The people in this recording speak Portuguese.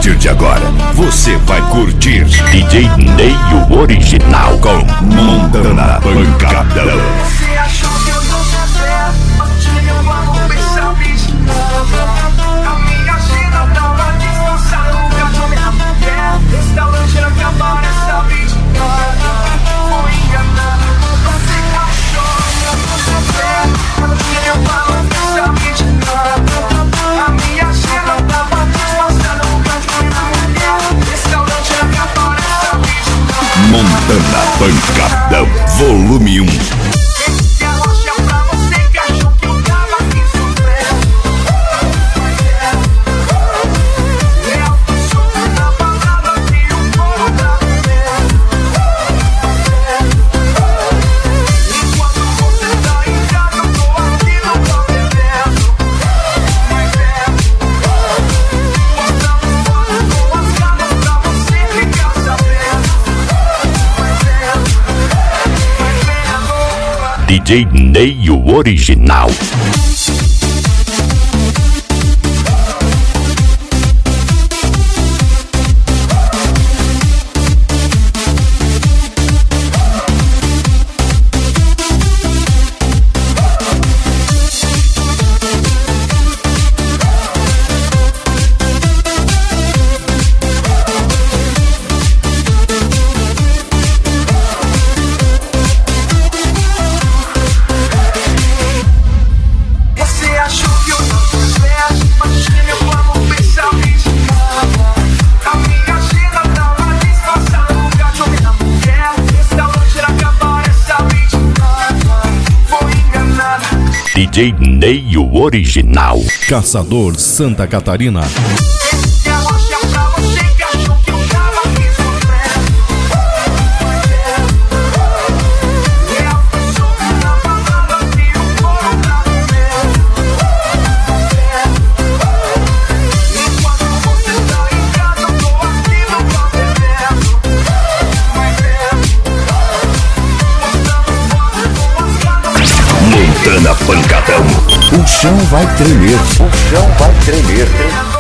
partir de agora, você vai curtir DJ Ney, o original, com Montana Pancadão. Você achou que eu não sabia, mas eu amo pensar bicho. A minha agenda tava descansada, nunca tomei a mulher. Restaurante era acabar essa bicho. Foi enganado, você achou que eu não sabia, mas eu amo pensar bicho. A minha agenda tava descansada, nunca tomei a mulher. Restaurante era acabar essa bicho. Montana Pancadão, volume 1. Esse é a rocha pra você que achou que eu tava aqui sofrendo. É o som da palavra que o povo tá vivendo. Enquanto você tá em casa, eu tô aqui no pau bebendo. Mostrando fotos boas caras pra você ficar sabendo. DJ Ney, o original. Você achou que eu não soubesse, mas eu amo pensar bicho. A minha agenda tava disfarçada, nunca tomei na mulher. Restaurante era acabar essa bicho. Foi enganada. DJ Ney, o original. Caçador, Santa Catarina. Esse é a rocha pra você que achou que eu tava aqui sofrendo. É o som da palavra que o povo tá vivendo. Enquanto você tá em casa, eu tô aqui no pau bebendo. Montana Pancadão. O chão vai tremer. O chão vai tremer.